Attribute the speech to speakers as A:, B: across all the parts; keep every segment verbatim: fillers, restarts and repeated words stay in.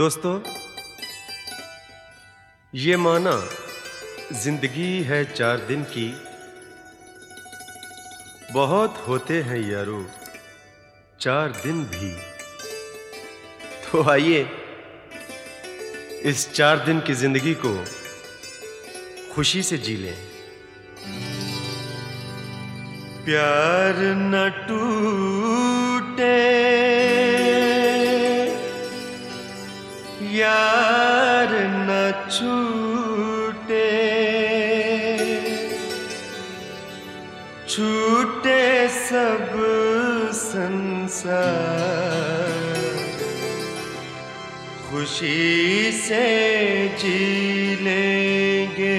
A: दोस्तों, ये माना जिंदगी है चार दिन की, बहुत होते हैं यारो चार दिन भी। तो आइए इस चार दिन की जिंदगी को खुशी से जी लें। प्यार न टूटे, यार न छूटे, छूटे सब संसार, खुशी से जी लेंगे।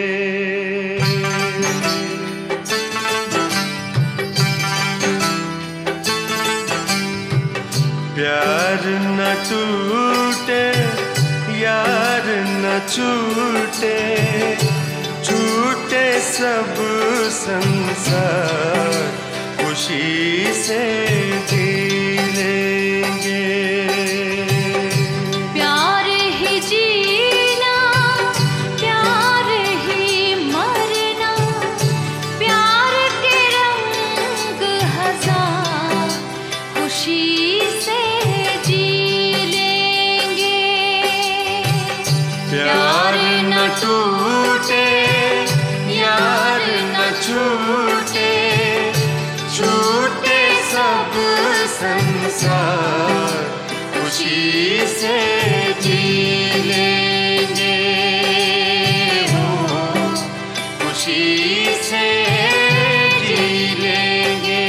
A: प्यार न टूटे, यार न छूटे, छूटे सब संसार, खुशी से जी लेंगे।
B: प्यार ही जीना, प्यार ही मरना, प्यार के रंग हजार, खुशी से
A: प्यार न टूटे, यार न छूटे, छूटे सब संसार, खुशी से जी लेंगे। हो खुशी से जी लेंगे।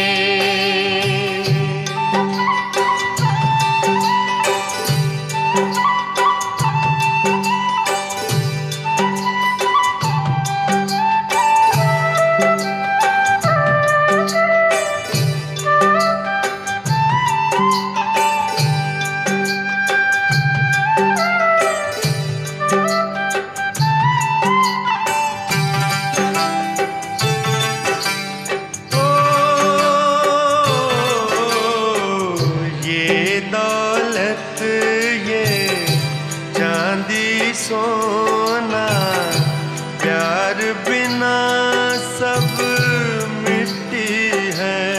A: सोना प्यार बिना सब मिट्टी है।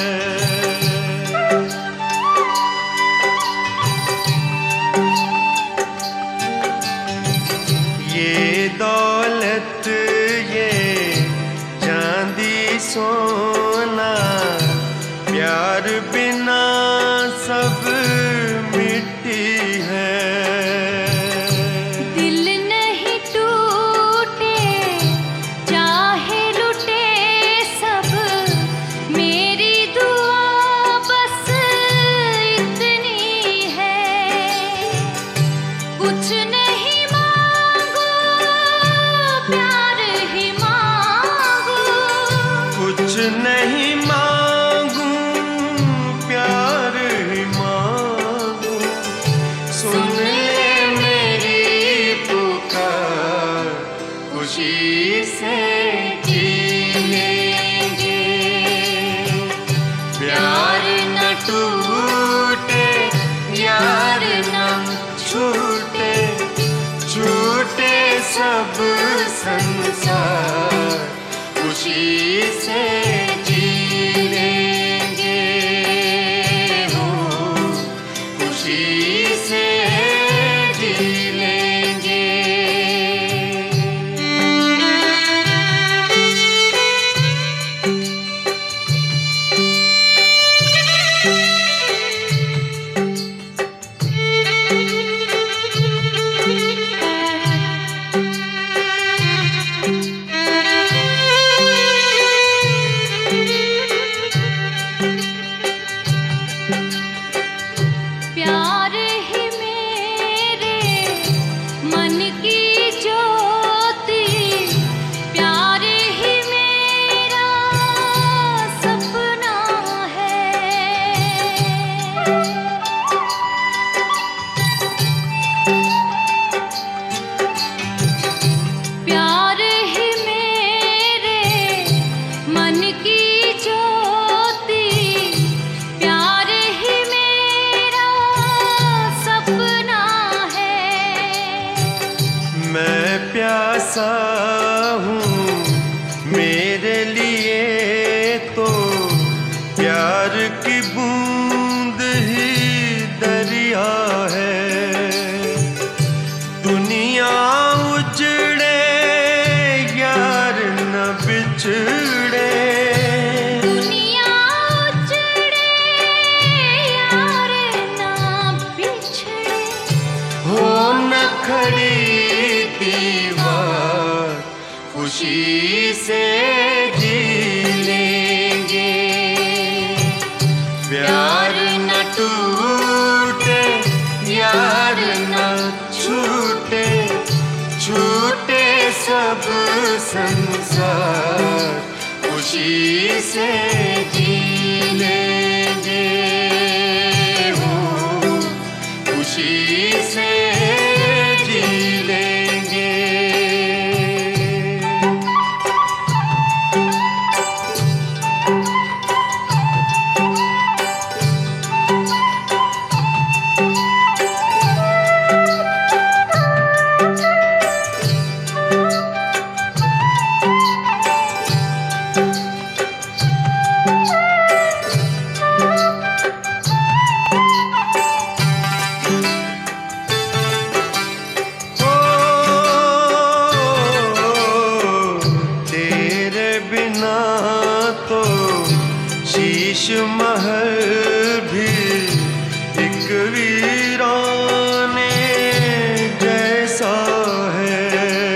A: ये दौलत, ये चांदी सोना, प्यार बिना सब मिट्टी है। नहीं मांगू, प्यार ही मांगू, सुन ले मेरी पुकार, खुशी से जी लेंगे। प्यार न टूटे, यार न छूटे, छूटे सब संसार, खुशी से जी लेंगे। हो खुशी से जी लेंगे। मैं प्यासा हूँ, मेरे लिए तो प्यार की बूंद ही दरिया है। दुनिया उजड़े यार न बिछड़े,
B: दुनिया उजड़े यार ना बिछड़े,
A: हो न खड़ी दीवार खुशी से जी लेंगे। प्यार न टूटे यार न छूटे, छूटे सब संसार खुशी से जी लेंगे। हो खुशी से जी लेंगे। तो शीश महल भी एक वीराने जैसा है।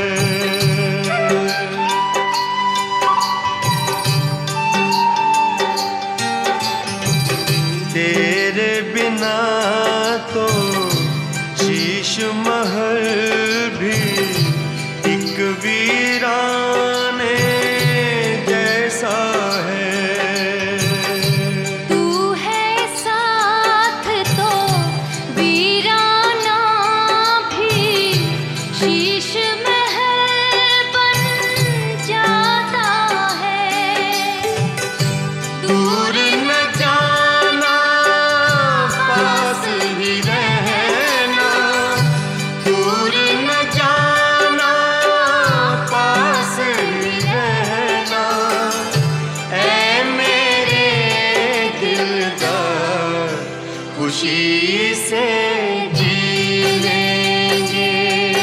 A: तेरे बिना तो शीश महल भी एक वीराने जैसा है।
B: तू है साथ तो वीराना भी शीश महल बन जाता है।
A: दूर न जाना पास ही रहना, दूर न जाना पास ही रहना। ऐ मेरे दिलदार खुशी से जी लेंगे।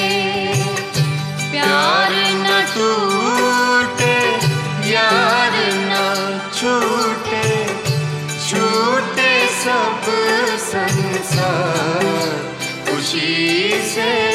A: प्यार न टूटे यार न छूटे, छूटे सब संसार खुशी से